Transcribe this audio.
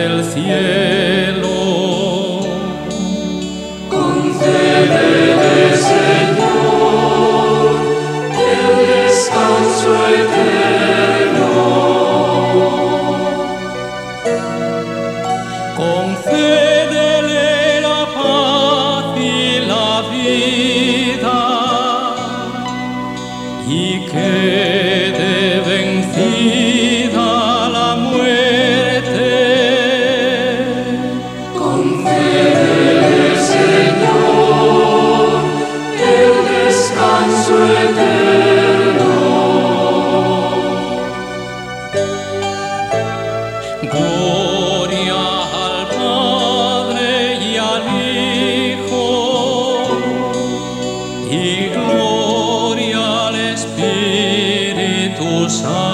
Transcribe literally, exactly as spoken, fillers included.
del cielo. Concédele, Señor, el descanso eterno. Concédele la paz y la vida, y quede vencida la muerte. Concédele, Señor, el descanso eterno. Gloria al Padre y al Hijo, y gloria al Espíritu Santo.